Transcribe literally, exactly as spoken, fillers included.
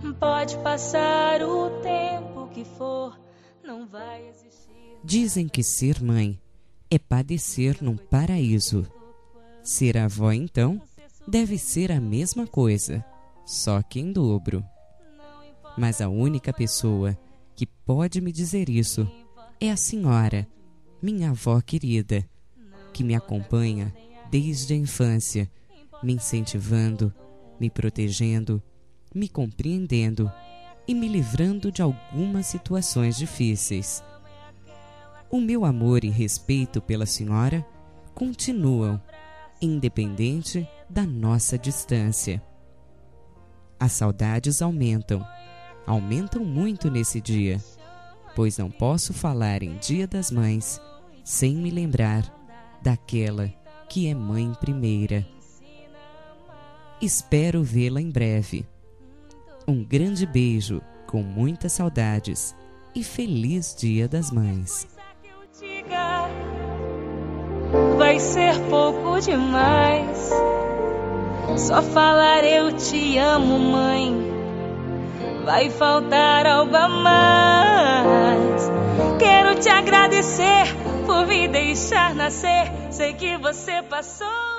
Pode passar o tempo que for, não vai existir. Dizem que ser mãe é padecer num paraíso. Ser avó, então, deve ser a mesma coisa, só que em dobro. Mas a única pessoa que pode me dizer isso é a senhora, minha avó querida, que me acompanha desde a infância, me incentivando, me protegendo, me compreendendo e me livrando de algumas situações difíceis. O meu amor e respeito pela senhora continuam, independente da nossa distância. As saudades aumentam, aumentam muito nesse dia, pois não posso falar em Dia das Mães sem me lembrar daquela que é mãe primeira. Espero vê-la em breve. Um grande beijo, com muitas saudades, e feliz Dia das Mães. Vai ser pouco demais, só falar eu te amo, mãe. Vai faltar algo a mais. Quero te agradecer por me deixar nascer. Sei que você passou